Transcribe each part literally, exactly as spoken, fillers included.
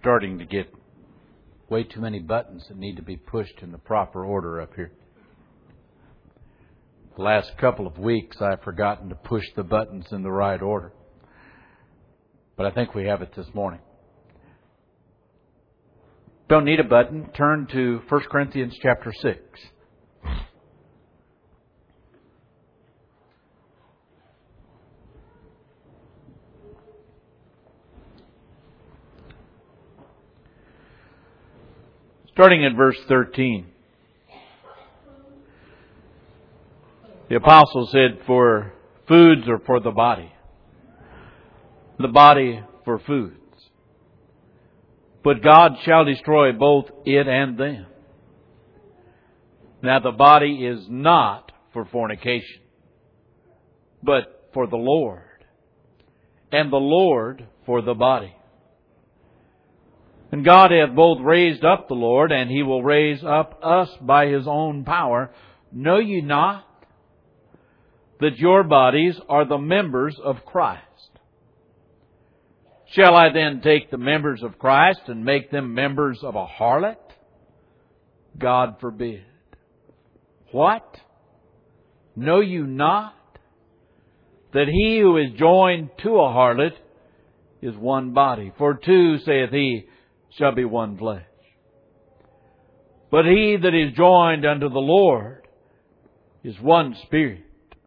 starting to get way too many buttons that need to be pushed in the proper order up here. The last couple of weeks I've forgotten to push the buttons in the right order. But I think we have it this morning. Don't need a button. Turn to First Corinthians chapter six. Starting at verse thirteen. The apostle said, for foods are for the body, the body for foods. But God shall destroy both it and them. Now the body is not for fornication, but for the Lord, and the Lord for the body. And God hath both raised up the Lord, and He will raise up us by His own power. Know ye not that your bodies are the members of Christ? Shall I then take the members of Christ and make them members of a harlot? God forbid. What? Know you not that he who is joined to a harlot is one body? For two, saith he, shall be one flesh. But he that is joined unto the Lord is one spirit.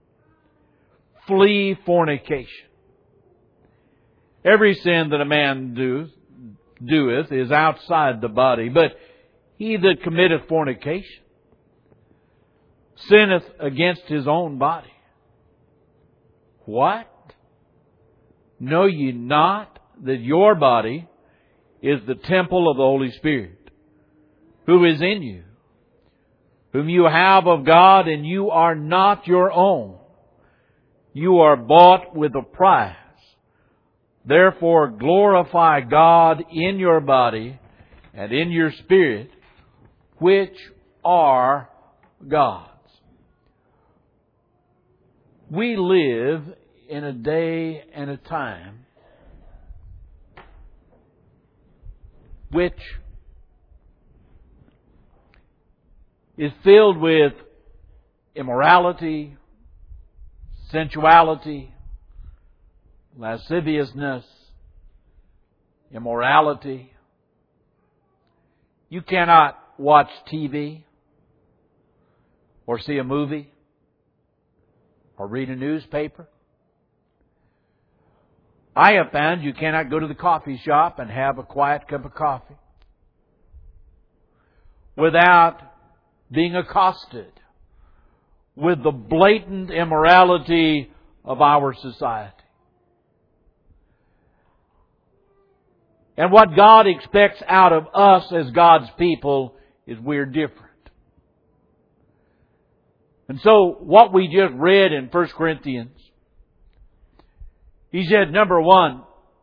Flee fornication. Every sin that a man doeth, doeth is outside the body, but he that committeth fornication sinneth against his own body. What? Know ye not that your body is the temple of the Holy Spirit, who is in you, whom you have of God, and you are not your own? You are bought with a price. Therefore glorify God in your body and in your spirit, which are God's. We live in a day and a time which is filled with immorality, sensuality, lasciviousness, immorality. You cannot watch T V or see a movie or read a newspaper. I have found you cannot go to the coffee shop and have a quiet cup of coffee without being accosted with the blatant immorality of our society. And what God expects out of us as God's people is we're different. And so what we just read in First Corinthians, he said, number one,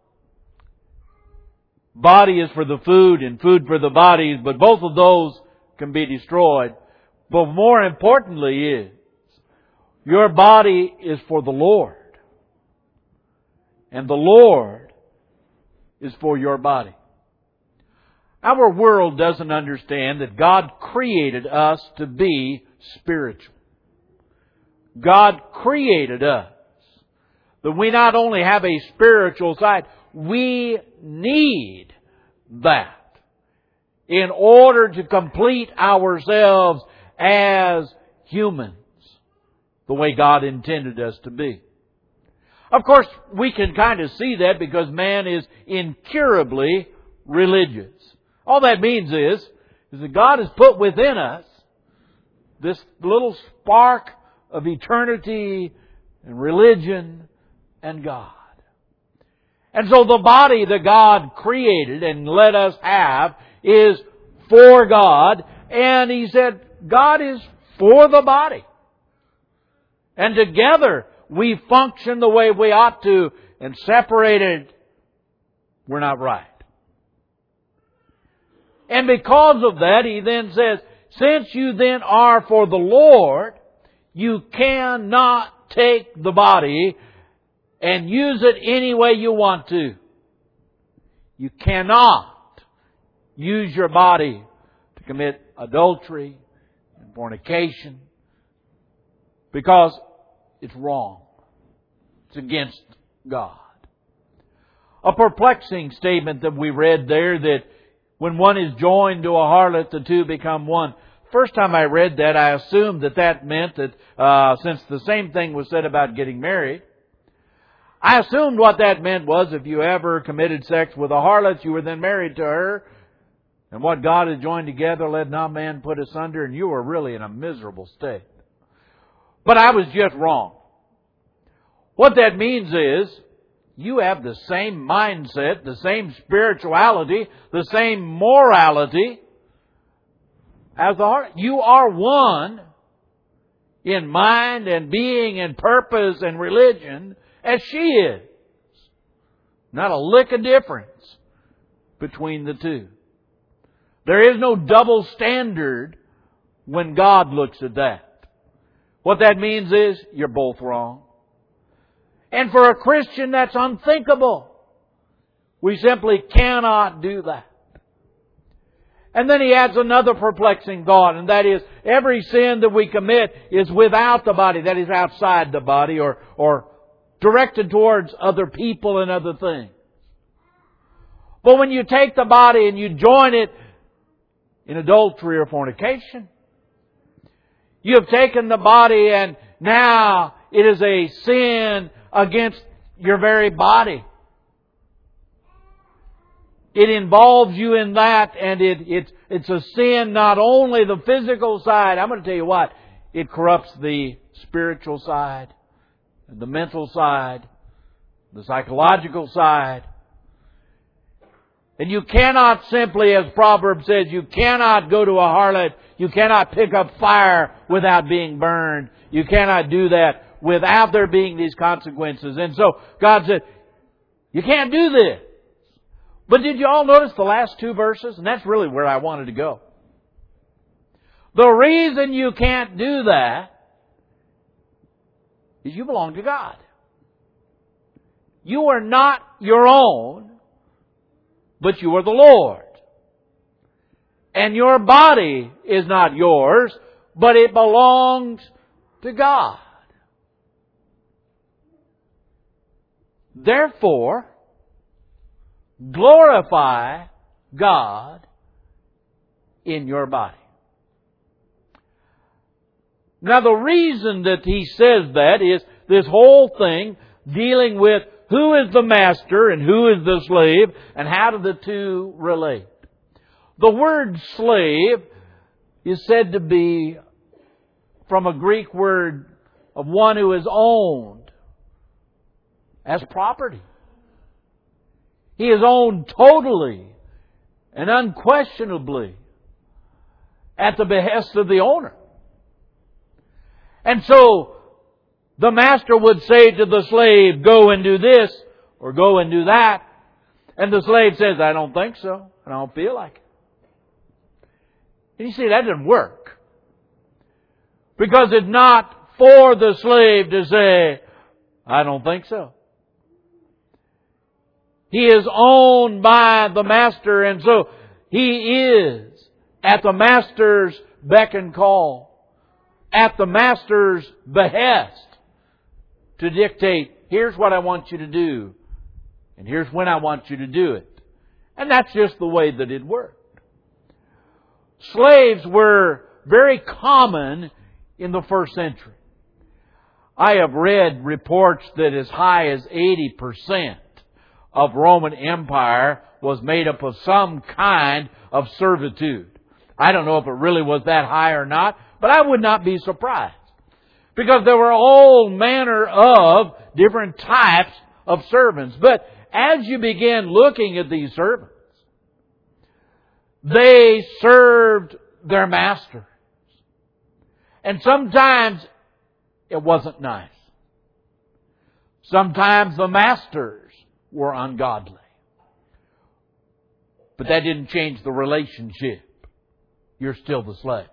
body is for the food and food for the bodies, but both of those can be destroyed. But more importantly is, your body is for the Lord, and the Lord is for your body. Our world doesn't understand that God created us to be spiritual. God created us that we not only have a spiritual side, we need that in order to complete ourselves as humans the way God intended us to be. Of course, we can kind of see that because man is incurably religious. All that means is, is that God has put within us this little spark of eternity and religion and God. And so the body that God created and let us have is for God. And He said, God is for the body. And together we function the way we ought to, and separated, we're not right. And because of that, He then says, since you then are for the Lord, you cannot take the body and use it any way you want to. You cannot. use your body to commit adultery and fornication because it's wrong. It's against God. A perplexing statement that we read there, that when one is joined to a harlot, the two become one. First time I read that, I assumed that that meant that uh, since the same thing was said about getting married, I assumed what that meant was if you ever committed sex with a harlot, you were then married to her. And what God had joined together, let not man put asunder, and you were really in a miserable state. But I was just wrong. What that means is, you have the same mindset, the same spirituality, the same morality as the harlot. You are one in mind and being and purpose and religion as she is. Not a lick of difference between the two. There is no double standard when God looks at that. What that means is, you're both wrong. And for a Christian, that's unthinkable. We simply cannot do that. And then he adds another perplexing thought, and that is, every sin that we commit is without the body, that is outside the body, or, or directed towards other people and other things. But when you take the body and you join it in adultery or fornication, you have taken the body and now it is a sin against your very body. It involves you in that, and it, it, it's a sin, not only the physical side. I'm going to tell you what, it corrupts the spiritual side, the mental side, the psychological side. And you cannot simply, as Proverbs says, you cannot go to a harlot, you cannot pick up fire without being burned. You cannot do that without there being these consequences. And so God said, you can't do this. But did you all notice the last two verses? And that's really where I wanted to go. The reason you can't do that is you belong to God. You are not your own, but you are the Lord. And your body is not yours, but it belongs to God. Therefore, glorify God in your body. Now, the reason that he says that is this whole thing dealing with who is the master and who is the slave and how do the two relate. The word slave is said to be from a Greek word of one who is owned as property. He is owned totally and unquestionably at the behest of the owner. And so the master would say to the slave, go and do this or go and do that. And the slave says, I don't think so. I don't feel like it. And you see, that doesn't work. Because it's not for the slave to say, I don't think so. He is owned by the master, and so he is at the master's beck and call, at the master's behest to dictate, here's what I want you to do, and here's when I want you to do it. And that's just the way that it worked. Slaves were very common in the first century. I have read reports that as high as eighty percent of Roman Empire was made up of some kind of servitude. I don't know if it really was that high or not, but I would not be surprised. Because there were all manner of different types of servants. But as you begin looking at these servants, they served their masters. And sometimes it wasn't nice. Sometimes the masters were ungodly. But that didn't change the relationship. You're still the slave.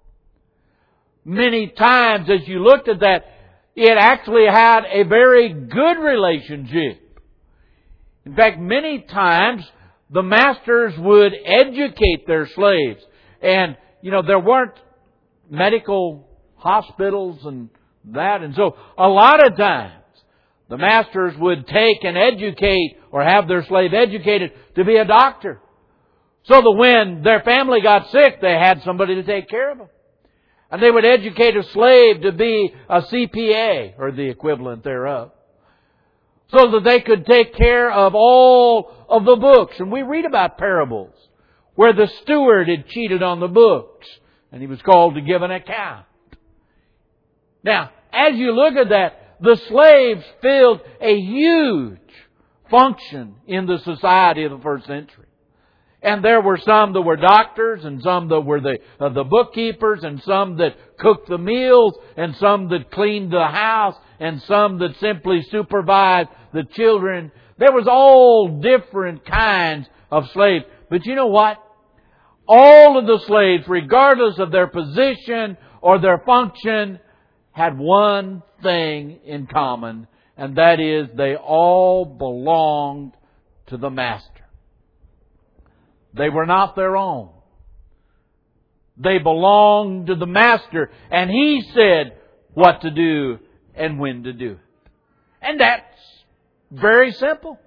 Many times as you looked at that, it actually had a very good relationship. In fact, many times the masters would educate their slaves. And, you know, there weren't medical hospitals and that. And so a lot of times the masters would take and educate or have their slave educated to be a doctor. So that when their family got sick, they had somebody to take care of them. And they would educate a slave to be a C P A or the equivalent thereof, so that they could take care of all of the books. And we read about parables where the steward had cheated on the books and he was called to give an account. Now, as you look at that, the slaves filled a huge function in the society of the first century. And there were some that were doctors, and some that were the uh, the bookkeepers, and some that cooked the meals, and some that cleaned the house, and some that simply supervised the children. There was all different kinds of slaves. But you know what? All of the slaves, regardless of their position or their function, had one thing in common, and that is they all belonged to the master. They were not their own. They belonged to the master, and he said what to do and when to do it. And that's very simple.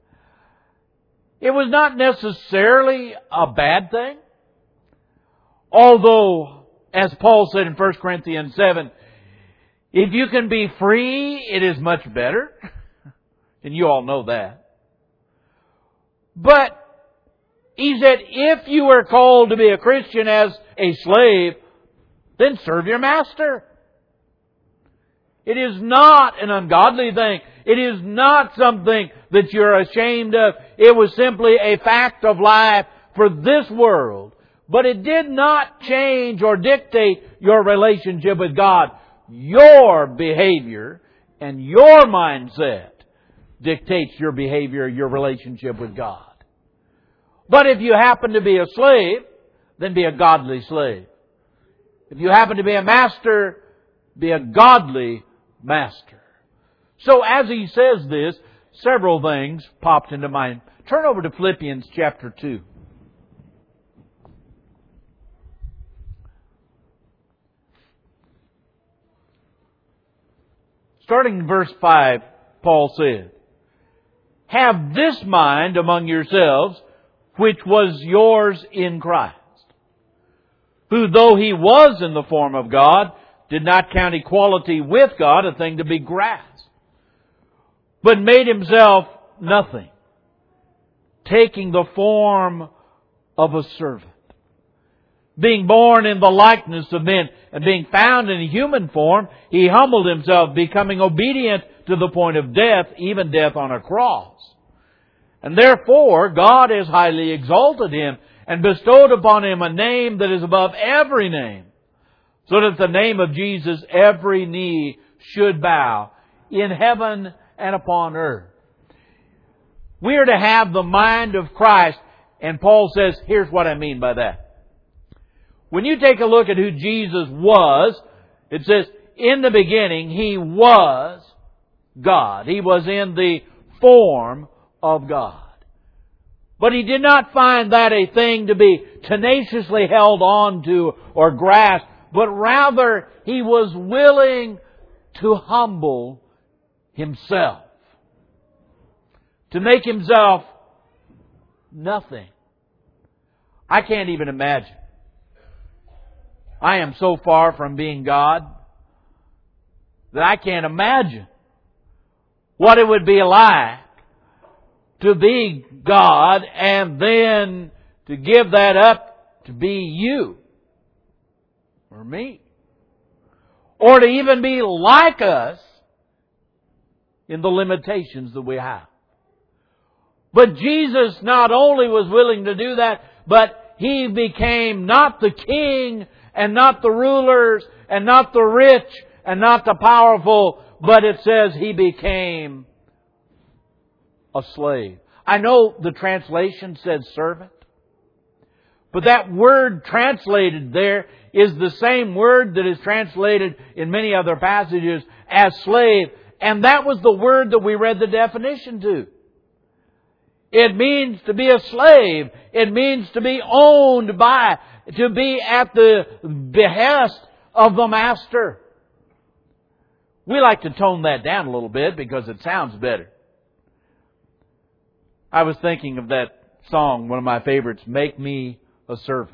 It was not necessarily a bad thing. Although, as Paul said in First Corinthians seven, if you can be free, it is much better. And you all know that. But he said, if you are called to be a Christian as a slave, then serve your master. It is not an ungodly thing. It is not something that you're ashamed of. It was simply a fact of life for this world. But it did not change or dictate your relationship with God. Your behavior and your mindset dictates your behavior, your relationship with God. But if you happen to be a slave, then be a godly slave. If you happen to be a master, be a godly master. So as he says this, several things popped into mind. Turn over to Philippians chapter two. Starting in verse five, Paul said, "Have this mind among yourselves, which was yours in Christ, who though He was in the form of God, did not count equality with God a thing to be grasped, but made Himself nothing, taking the form of a servant, being born in the likeness of men, and being found in human form, He humbled Himself, becoming obedient to the point of death, even death on a cross. And therefore, God has highly exalted Him and bestowed upon Him a name that is above every name, so that at the name of Jesus every knee should bow, in heaven and upon earth." We are to have the mind of Christ, and Paul says, here's what I mean by that. When you take a look at who Jesus was, it says, in the beginning He was God. He was in the form of God. But He did not find that a thing to be tenaciously held on to or grasped, but rather He was willing to humble Himself, to make Himself nothing. I can't even imagine. I am so far from being God that I can't imagine what it would be like to be God and then to give that up to be you or me. Or to even be like us in the limitations that we have. But Jesus not only was willing to do that, but He became not the king and not the rulers and not the rich and not the powerful, but it says He became a slave. I know the translation said servant, but that word translated there is the same word that is translated in many other passages as slave, and that was the word that we read the definition to. It means to be a slave. It means to be owned by, to be at the behest of the master. We like to tone that down a little bit because it sounds better. I was thinking of that song, one of my favorites, Make Me a Servant.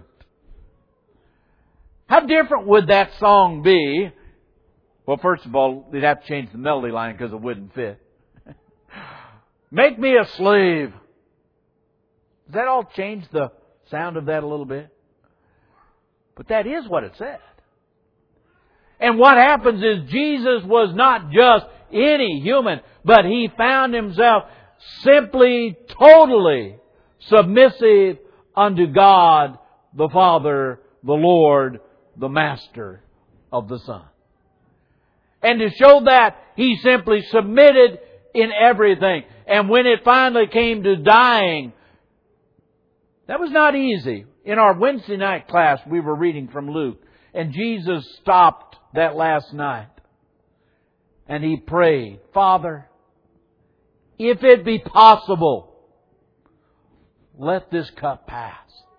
How different would that song be? Well, first of all, they'd have to change the melody line because it wouldn't fit. Make me a slave. Does that all change the sound of that a little bit? But that is what it said. And what happens is Jesus was not just any human, but He found Himself simply, totally submissive unto God, the Father, the Lord, the Master of the Son. And to show that, He simply submitted in everything. And when it finally came to dying, that was not easy. In our Wednesday night class, we were reading from Luke. And Jesus stopped that last night. And He prayed, Father, if it be possible, let this cup pass.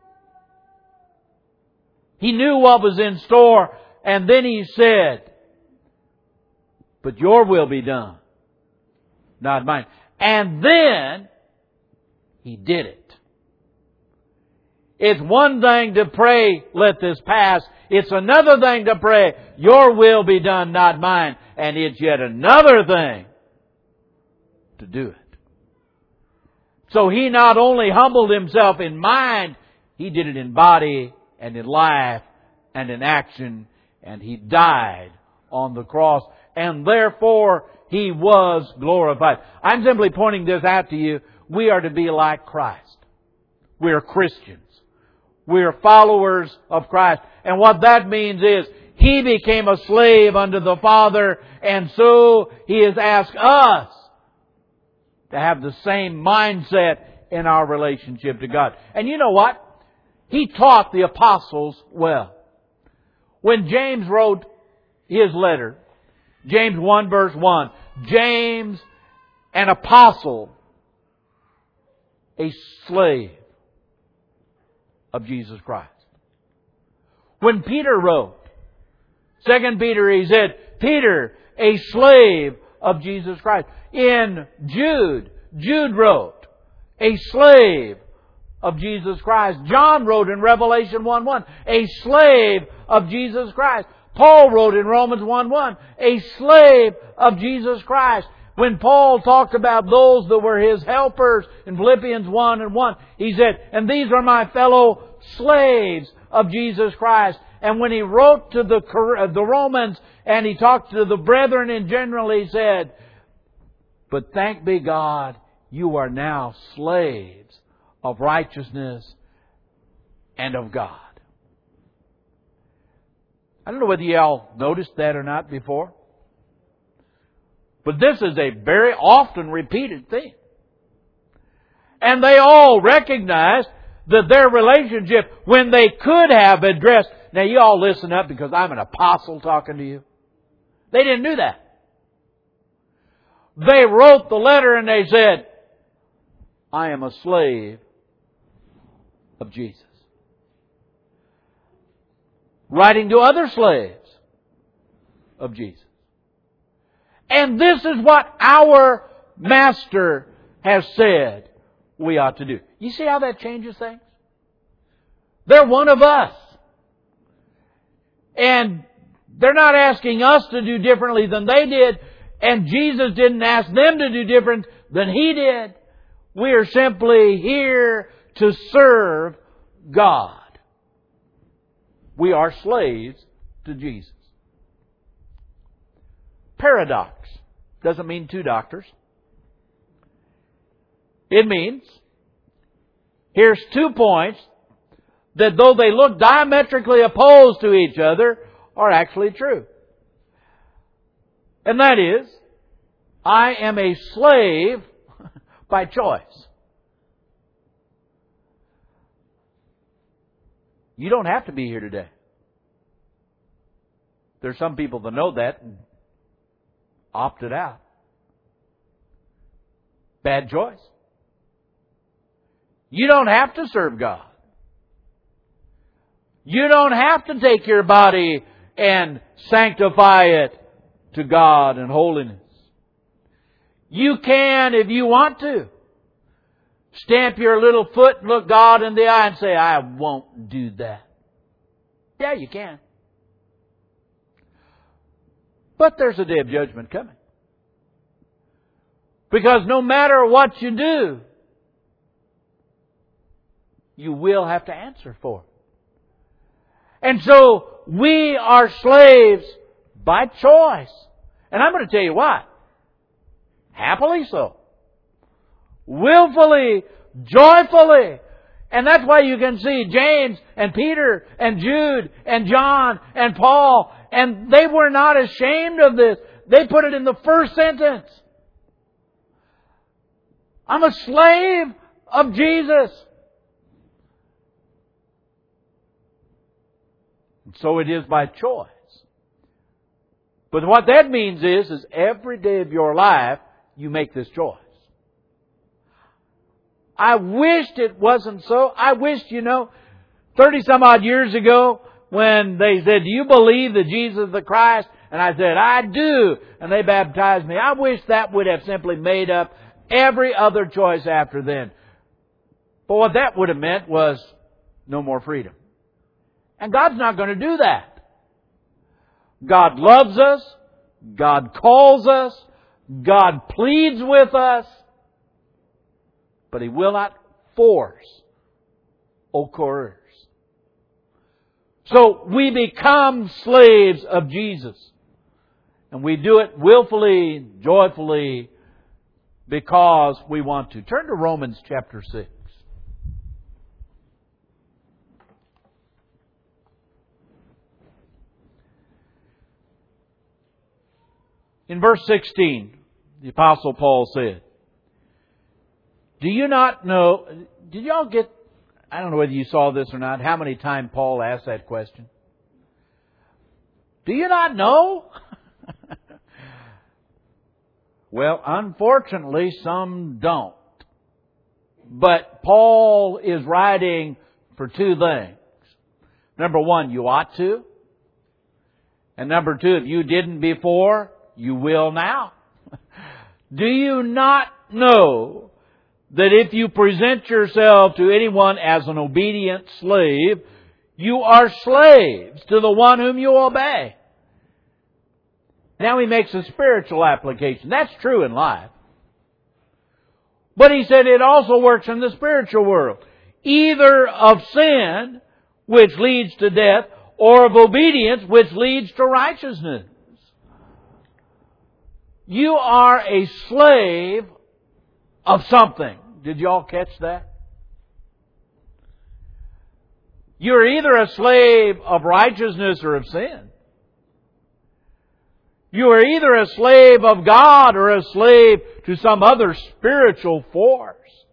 He knew what was in store. And then He said, but your will be done, not mine. And then He did it. It's one thing to pray, let this pass. It's another thing to pray, your will be done, not mine. And it's yet another thing to do it. So He not only humbled Himself in mind, He did it in body and in life and in action. And He died on the cross. And therefore He was glorified. I'm simply pointing this out to you. We are to be like Christ. We are Christians. We are followers of Christ. And what that means is He became a slave unto the Father, and so He has asked us to have the same mindset in our relationship to God. And you know what? He taught the apostles well. When James wrote his letter, James one verse one, James, an apostle, a slave of Jesus Christ. When Peter wrote, Second Peter, he said, Peter, a slave of Jesus Christ. In Jude, Jude wrote, a slave of Jesus Christ. John wrote in Revelation one one, a slave of Jesus Christ. Paul wrote in Romans one one, a slave of Jesus Christ. When Paul talked about those that were his helpers in Philippians one and one, he said, and these are my fellow slaves of Jesus Christ. And when he wrote to the, the Romans and he talked to the brethren in general, he said, but thank be God, you are now slaves of righteousness and of God. I don't know whether you all noticed that or not before. But this is a very often repeated thing. And they all recognized that their relationship, when they could have addressed... Now you all listen up because I'm an apostle talking to you. They didn't do that. They wrote the letter and they said, I am a slave of Jesus. Writing to other slaves of Jesus. And this is what our Master has said we ought to do. You see how that changes things? They're one of us. And they're not asking us to do differently than they did. And Jesus didn't ask them to do different than He did. We are simply here to serve God. We are slaves to Jesus. Paradox doesn't mean two doctors. It means, here's two points that though they look diametrically opposed to each other, are actually true. And that is, I am a slave by choice. You don't have to be here today. There's some people that know that and opted out. Bad choice. You don't have to serve God. You don't have to take your body and sanctify it to God and holiness. You can, if you want to, stamp your little foot and look God in the eye and say, I won't do that. Yeah, you can. But there's a day of judgment coming. Because no matter what you do, you will have to answer for it. And so we are slaves by choice. And I'm going to tell you what. Happily so. Willfully, joyfully. And that's why you can see James and Peter and Jude and John and Paul, and they were not ashamed of this. They put it in the first sentence. I'm a slave of Jesus. And so it is by choice. But what that means is, is every day of your life, you make this choice. I wished it wasn't so. I wished, you know, thirty some odd years ago when they said, do you believe that Jesus is the Christ? And I said, I do. And they baptized me. I wish that would have simply made up every other choice after then. But what that would have meant was no more freedom. And God's not going to do that. God loves us. God calls us. God pleads with us. But He will not force or coerce. So we become slaves of Jesus. And we do it willfully, joyfully, because we want to. Turn to Romans chapter six. In verse sixteen, the Apostle Paul said, do you not know, did y'all get, I don't know whether you saw this or not, how many times Paul asked that question? Do you not know? Well, unfortunately, some don't. But Paul is writing for two things. Number one, you ought to. And number two, if you didn't before, you will now. Do you not know that if you present yourself to anyone as an obedient slave, you are slaves to the one whom you obey? Now he makes a spiritual application. That's true in life. But he said it also works in the spiritual world. Either of sin, which leads to death, or of obedience, which leads to righteousness. You are a slave of something. Did you all catch that? You're either a slave of righteousness or of sin. You are either a slave of God or a slave to some other spiritual force.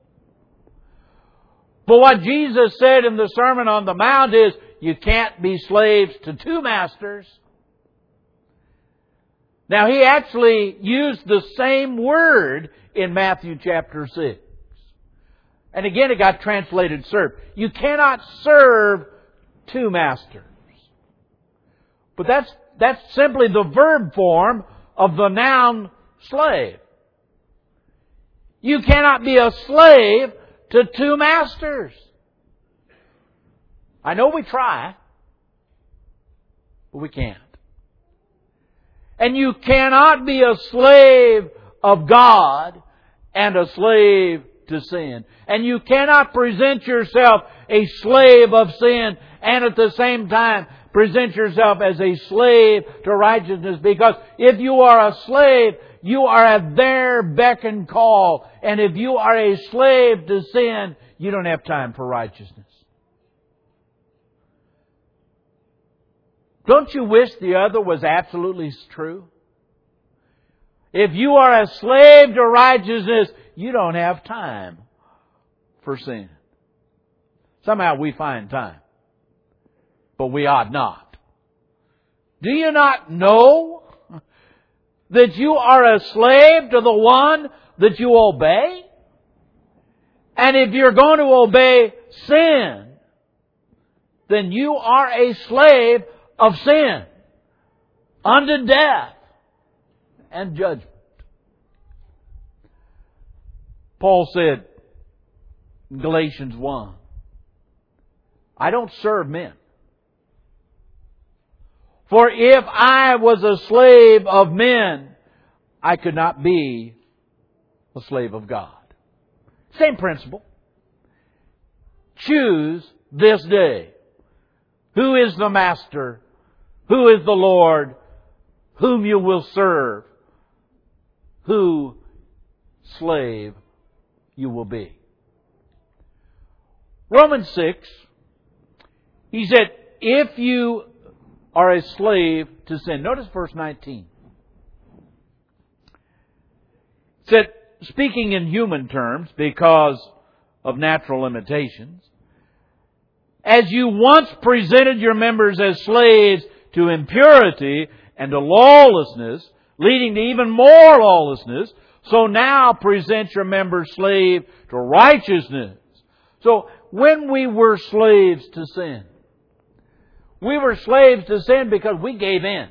But what Jesus said in the Sermon on the Mount is, you can't be slaves to two masters. Now, He actually used the same word in Matthew chapter six. And again, it got translated serve. You cannot serve two masters. But that's, that's simply the verb form of the noun slave. You cannot be a slave to two masters. I know we try, but we can't. And you cannot be a slave of God and a slave to sin. And you cannot present yourself a slave of sin and at the same time present yourself as a slave to righteousness. Because if you are a slave, you are at their beck and call. And if you are a slave to sin, you don't have time for righteousness. Don't you wish the other was absolutely true? If you are a slave to righteousness, you don't have time for sin. Somehow we find time, but we ought not. Do you not know that you are a slave to the one that you obey? And if you're going to obey sin, then you are a slave of sin unto death and judgment. Paul said in Galatians one, I don't serve men. For if I was a slave of men, I could not be a slave of God. Same principle. Choose this day who is the master, who is the Lord, whom you will serve, who slave you will be. Romans six, he said, if you are a slave to sin. Notice verse nineteen. It said, speaking in human terms because of natural limitations, as you once presented your members as slaves to impurity and to lawlessness, leading to even more lawlessness, so now present your members slave to righteousness. So when we were slaves to sin, we were slaves to sin because we gave in.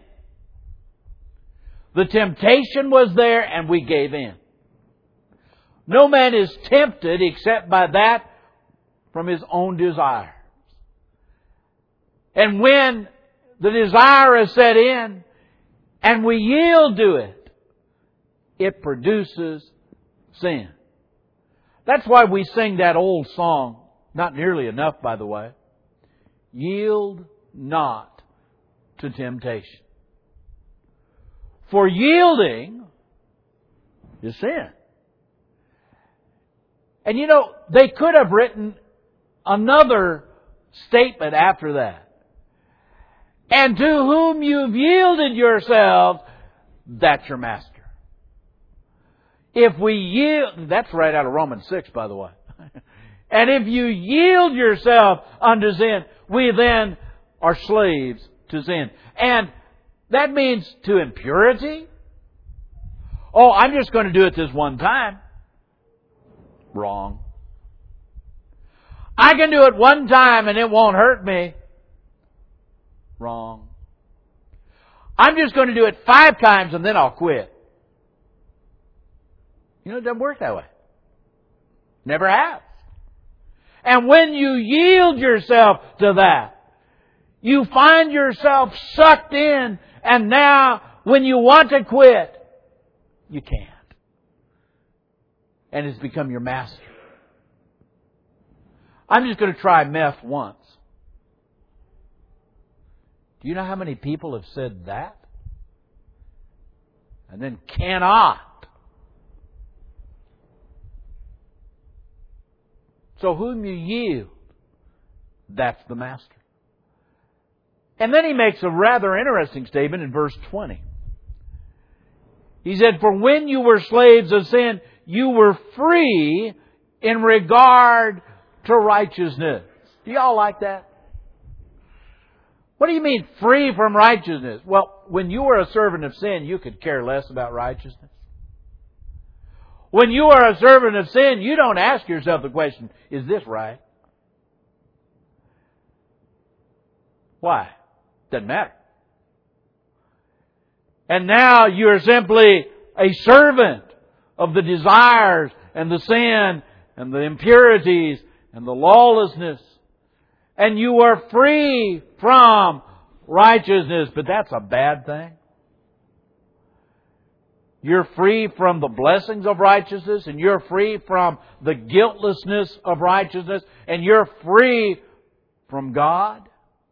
The temptation was there and we gave in. No man is tempted except by that from his own desires. And when the desire is set in and we yield to it, it produces sin. That's why we sing that old song, not nearly enough, by the way. Yield not to temptation. For yielding is sin. And you know, they could have written another statement after that. And to whom you've yielded yourselves, that's your master. If we yield, that's right out of Romans six, by the way. And if you yield yourself unto sin, we then are slaves to sin. And that means to impurity. Oh, I'm just going to do it this one time. Wrong. I can do it one time and it won't hurt me. Wrong. I'm just going to do it five times and then I'll quit. You know, it doesn't work that way. Never has. And when you yield yourself to that, you find yourself sucked in, and now when you want to quit, you can't. And it's become your master. I'm just going to try meth once. Do you know how many people have said that? And then cannot. So whom you yield, that's the master. And then he makes a rather interesting statement in verse twenty. He said, for when you were slaves of sin, you were free in regard to righteousness. Do y'all like that? What do you mean free from righteousness? Well, when you were a servant of sin, you could care less about righteousness. When you are a servant of sin, you don't ask yourself the question, is this right? Why? Doesn't matter. And now you are simply a servant of the desires and the sin and the impurities and the lawlessness. And you are free from righteousness. But that's a bad thing. You're free from the blessings of righteousness, and you're free from the guiltlessness of righteousness, and you're free from God.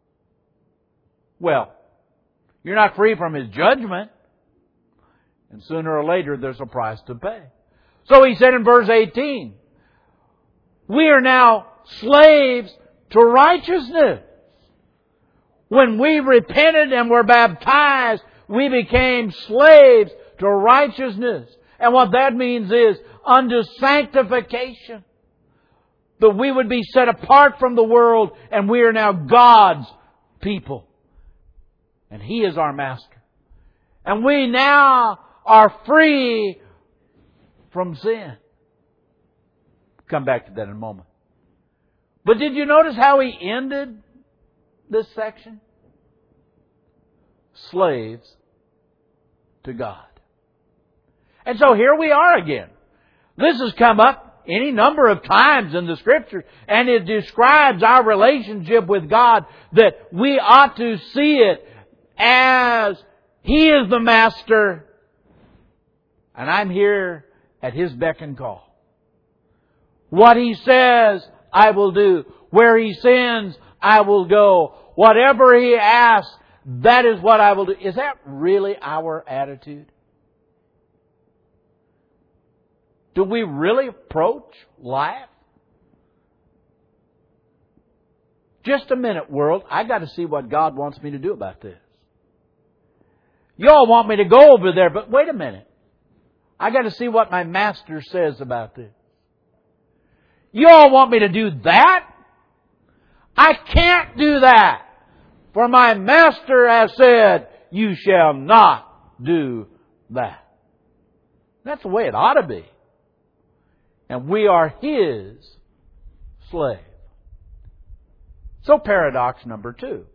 Well, you're not free from His judgment. And sooner or later, there's a price to pay. So he said in verse eighteen, we are now slaves to righteousness. When we repented and were baptized, we became slaves to righteousness. And what that means is unto sanctification. That we would be set apart from the world, and we are now God's people. And He is our master. And we now are free from sin. Come back to that in a moment. But did you notice how he ended this section? Slaves to God. And so here we are again. This has come up any number of times in the Scriptures, and it describes our relationship with God, that we ought to see it as He is the Master, and I'm here at His beck and call. What He says, I will do. Where He sends, I will go. Whatever He asks, that is what I will do. Is that really our attitude? Do we really approach life? Just a minute, world. I got to see what God wants me to do about this. You all want me to go over there, but wait a minute. I got to see what my Master says about this. You all want me to do that? I can't do that. For my Master has said, you shall not do that. That's the way it ought to be. And we are His slave. So paradox number two.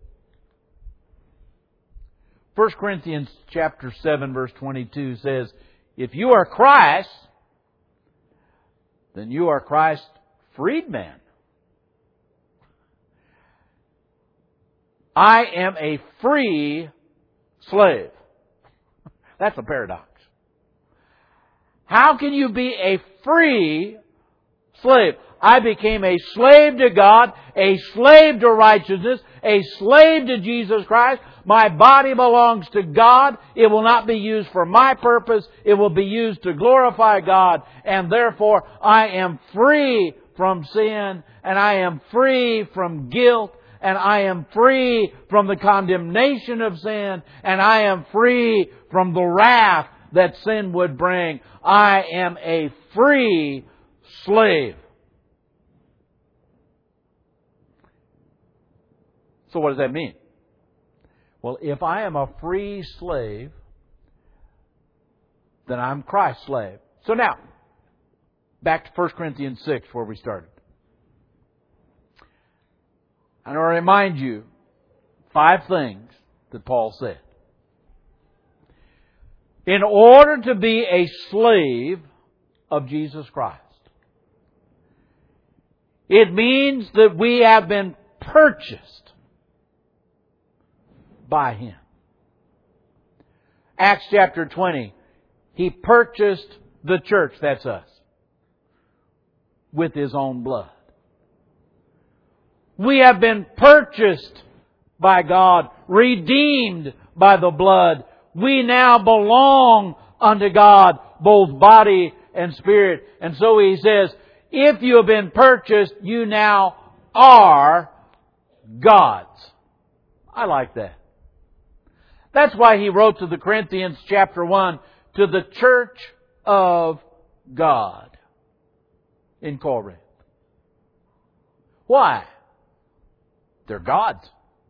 First Corinthians chapter seven verse twenty-two says, if you are Christ, then you are Christ's freedman. I am a free slave. That's a paradox. How can you be a free slave? I became a slave to God, a slave to righteousness, a slave to Jesus Christ. My body belongs to God. It will not be used for my purpose. It will be used to glorify God. And therefore, I am free from sin, and I am free from guilt, and I am free from the condemnation of sin, and I am free from the wrath that sin would bring. I am a free slave. So what does that mean? Well, if I am a free slave, then I'm Christ's slave. So now, back to First Corinthians six where we started. I want to remind you five things that Paul said. In order to be a slave of Jesus Christ, it means that we have been purchased by Him. Acts chapter twenty, He purchased the church, that's us, with His own blood. We have been purchased by God, redeemed by the blood. We now belong unto God, both body and spirit. And so He says, if you have been purchased, you now are God's. I like that. That's why he wrote to the Corinthians chapter one, to the church of God in Corinth. Why? They're God's.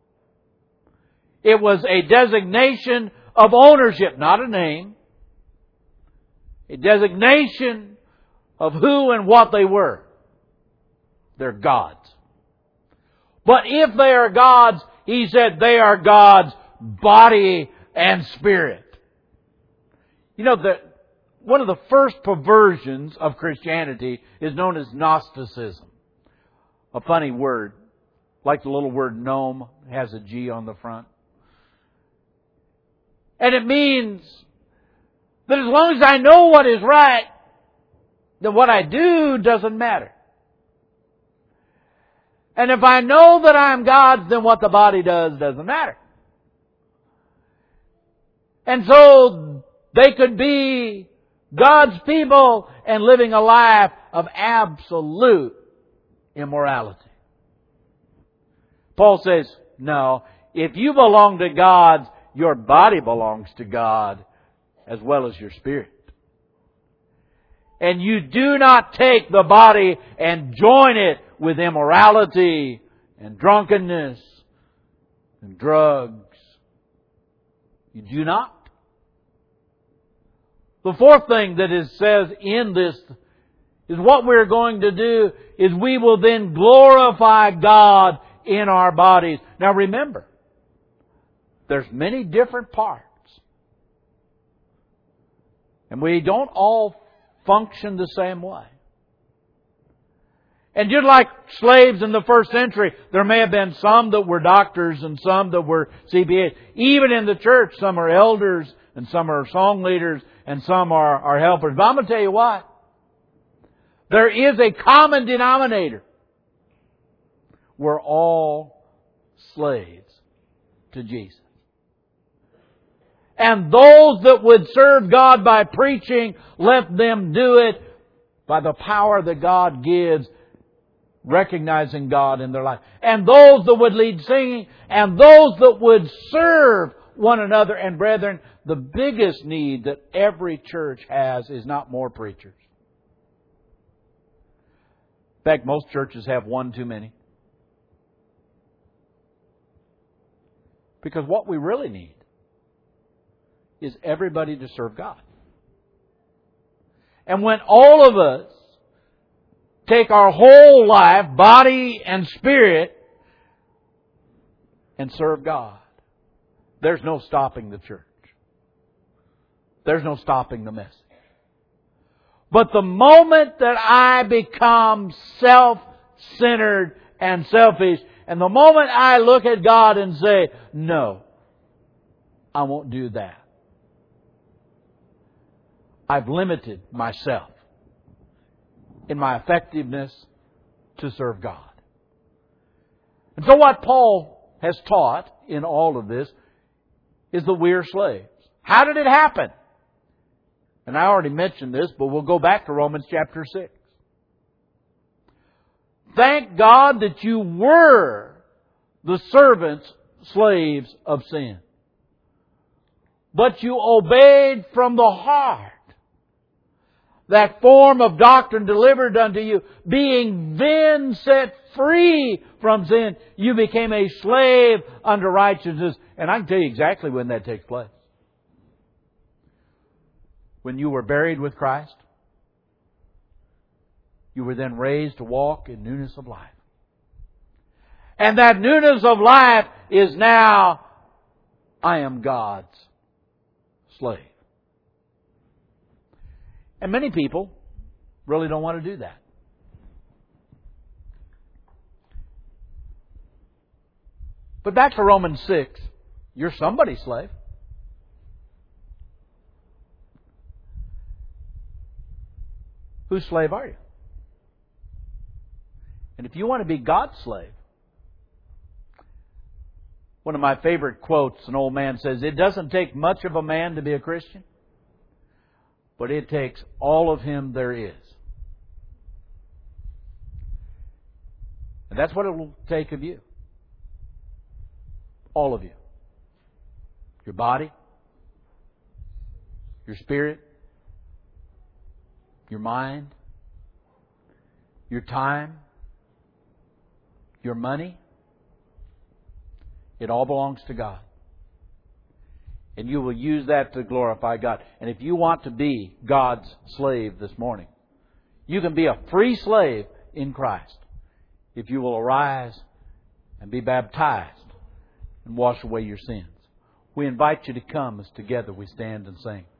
It was a designation of ownership, not a name. A designation of who and what they were. They're God's. But if they are God's, he said they are God's body and spirit. You know, the, one of the first perversions of Christianity is known as Gnosticism. A funny word. Like the little word gnome, has a G on the front. And it means that as long as I know what is right, then what I do doesn't matter. And if I know that I'm God's, then what the body does doesn't matter. And so they could be God's people and living a life of absolute immorality. Paul says, no, if you belong to God, your body belongs to God as well as your spirit. And you do not take the body and join it with immorality and drunkenness and drugs. You do not. The fourth thing that it says in this is what we're going to do is we will then glorify God in our bodies. Now remember, there's many different parts. And we don't all function the same way. And just like slaves in the first century, there may have been some that were doctors and some that were C P As. Even in the church, some are elders and some are song leaders and some are, are helpers. But I'm going to tell you what. There is a common denominator. We're all slaves to Jesus. And those that would serve God by preaching, let them do it by the power that God gives, recognizing God in their life. And those that would lead singing, and those that would serve one another. And brethren, the biggest need that every church has is not more preachers. In fact, most churches have one too many. Because what we really need is everybody to serve God. And when all of us take our whole life, body and spirit, and serve God, there's no stopping the church. There's no stopping the message. But the moment that I become self-centered and selfish, and the moment I look at God and say, no, I won't do that, I've limited myself in my effectiveness to serve God. And so what Paul has taught in all of this is that we are slaves. How did it happen? And I already mentioned this, but we'll go back to Romans chapter six. Thank God that you were the servants, slaves of sin. But you obeyed from the heart that form of doctrine delivered unto you. Being then set free from sin, you became a slave unto righteousness. And I can tell you exactly when that takes place. When you were buried with Christ, you were then raised to walk in newness of life. And that newness of life is now, I am God's slave. And many people really don't want to do that. But back to Romans six, you're somebody's slave. Whose slave are you? And if you want to be God's slave, one of my favorite quotes, an old man says, it doesn't take much of a man to be a Christian, but it takes all of him there is. And that's what it will take of you. All of you. Your body, your spirit, your mind, your time, your money. It all belongs to God. And you will use that to glorify God. And if you want to be God's slave this morning, you can be a free slave in Christ if you will arise and be baptized and wash away your sins. We invite you to come as together we stand and sing.